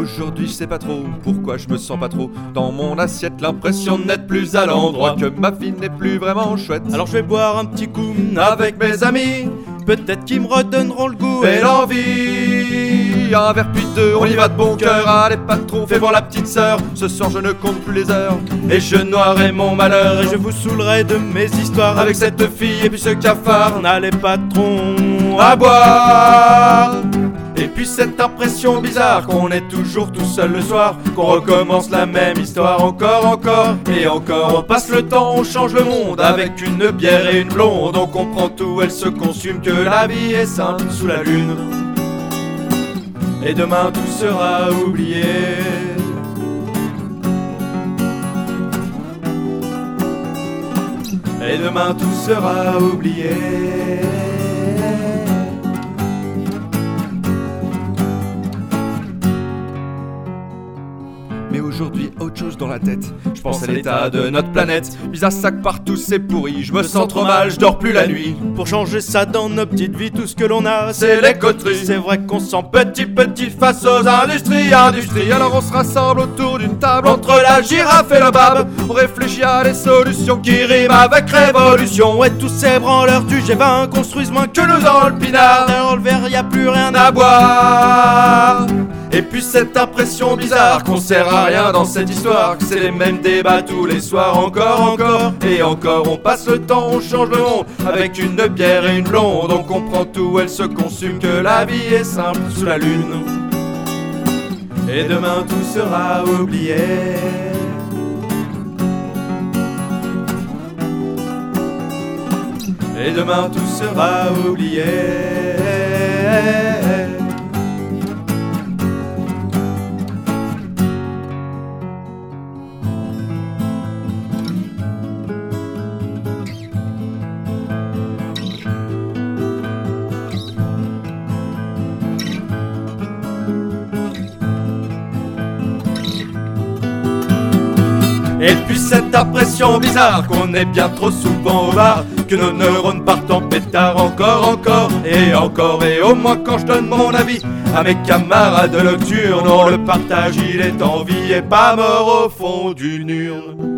aujourd'hui je sais pas trop pourquoi je me sens pas trop dans mon assiette, l'impression d'être plus à l'endroit, que ma vie n'est plus vraiment chouette. Alors je vais boire un petit coup Avec mes amis, peut-être qu'ils me redonneront le goût et l'envie. Un verre puis deux, on y va de bon cœur. Allez patron, fais voir la petite sœur. Ce soir je ne compte plus les heures et je noierai mon malheur. Et je vous saoulerai de mes histoires avec cette fille et puis ce cafard. N'allez patron à boire. Et puis cette impression bizarre qu'on est toujours tout seul le soir, qu'on recommence la même histoire encore et encore. On passe le temps, on change le monde avec une bière et une blonde. On comprend tout, elle se consume, que la vie est simple sous la lune. Et demain tout sera oublié. Et demain tout sera oublié. Mais aujourd'hui, autre chose dans la tête. Je pense à l'état de notre planète. Bizarre sac partout, c'est pourri. Je me sens trop mal, je dors plus la nuit. Pour changer ça dans nos petites vies, tout ce que l'on a, c'est les coteries. C'est vrai qu'on sent petit face aux industries. Alors on se rassemble autour d'une table entre la girafe et le bab. On réfléchit à des solutions qui riment avec révolution. Et tous ces branleurs du G20 construisent moins que nous dans le pinard. Dans le verre, y a plus rien à boire. Et puis cette impression bizarre qu'on sert à rien dans cette histoire, que c'est les mêmes débats tous les soirs, encore et encore. On passe le temps, on change le monde avec une bière et une blonde. On comprend tout, elle se consume, que la vie est simple sous la lune. Et demain tout sera oublié. Et demain tout sera oublié. Et puis cette impression bizarre qu'on est bien trop souvent au bar, que nos neurones partent en pétard encore et encore. Et au moins quand je donne mon avis à mes camarades nocturnes, on le partage, il est en vie et pas mort au fond d'une urne.